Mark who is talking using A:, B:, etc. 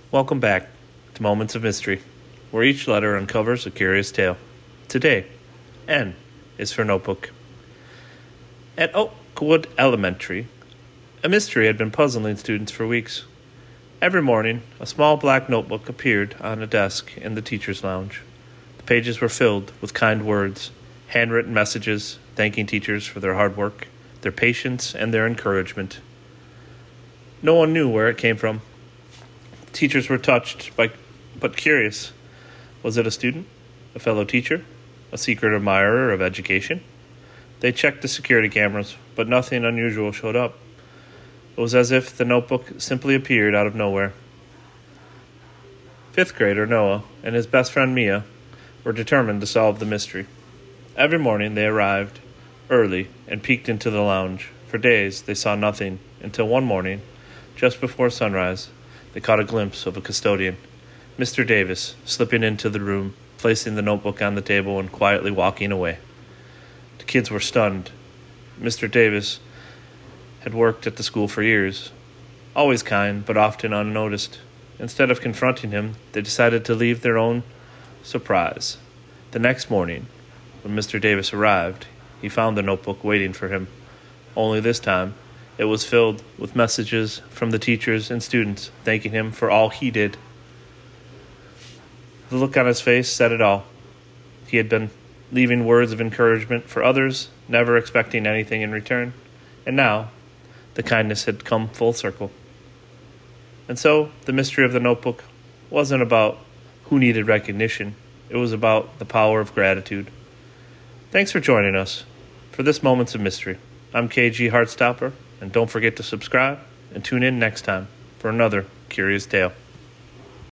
A: Welcome back to Moments of Mystery, where each letter uncovers a curious tale. Today, N is for notebook. At Oakwood Elementary, a mystery had been puzzling students for weeks. Every morning, a small black notebook appeared on a desk in the teacher's lounge. The pages were filled with kind words, handwritten messages thanking teachers for their hard work, their patience, and their encouragement. No one knew where it came from. Teachers were touched but curious. Was it a student, a fellow teacher, a secret admirer of education? They checked the security cameras, but nothing unusual showed up. It was as if the notebook simply appeared out of nowhere. Fifth grader Noah and his best friend Mia were determined to solve the mystery. Every morning they arrived early and peeked into the lounge. For days they saw nothing, until one morning, just before sunrise, they caught a glimpse of a custodian, Mr. Davis, slipping into the room, placing the notebook on the table and quietly walking away. The kids were stunned. Mr. Davis had worked at the school for years, always kind but often unnoticed. Instead of confronting him, they decided to leave their own surprise. The next morning, when Mr. Davis arrived, he found the notebook waiting for him. Only this time, it was filled with messages from the teachers and students thanking him for all he did. The look on his face said it all. He had been leaving words of encouragement for others, never expecting anything in return. And now, the kindness had come full circle. And so, the mystery of the notebook wasn't about who needed recognition. It was about the power of gratitude. Thanks for joining us for this Moments of Mystery. I'm KG Heartstopper. And don't forget to subscribe and tune in next time for another curious tale.